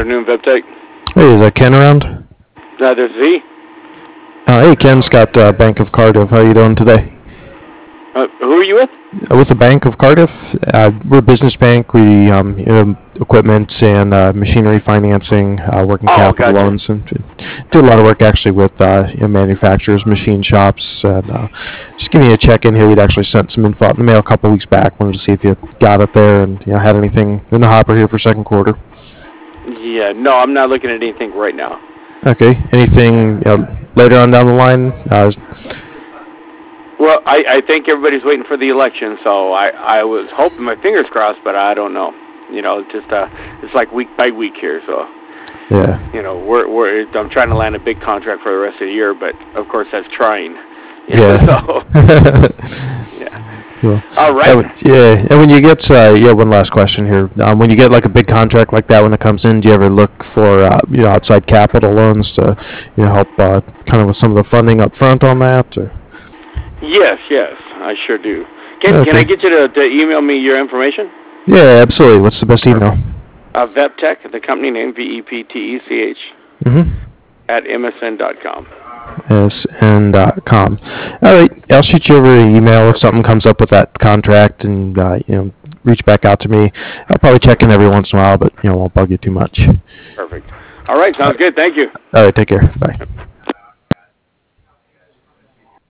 afternoon, VepTech. Hey, is that Ken around? This is Z. Hey, Ken Scott, Bank of Cardiff. How you doing today? Who are you with? With the Bank of Cardiff, we're a business bank. We equipment and machinery financing, working capital gotcha. loans, and do a lot of work actually with manufacturers, machine shops. And just giving you a check in here. We'd actually sent some info out in the mail a couple weeks back. Wanted to see if you got it there and had anything in the hopper here for second quarter. Yeah, no, I'm not looking at anything right now. Okay. Anything later on down the line? Well, I think everybody's waiting for the election, so I was hoping, my fingers crossed, but I don't know. Just it's like week by week here, so. Yeah. I'm trying to land a big contract for the rest of the year, but of course that's trying. Yeah. So, yeah. Cool. All right. And when you get, one last question here. When you get like a big contract like that when it comes in, do you ever look for, outside capital loans to, help kind of with some of the funding up front on that? Or? Yes, I sure do. Can I get you to email me your information? Yeah, absolutely. What's the best email? VepTech, the company name, VEPTECH, at MSN.com. MSN.com. All right, I'll shoot you over an email if something comes up with that contract, and reach back out to me. I'll probably check in every once in a while, but won't bug you too much. Perfect. All right, sounds good. Thank you. All right, take care. Bye.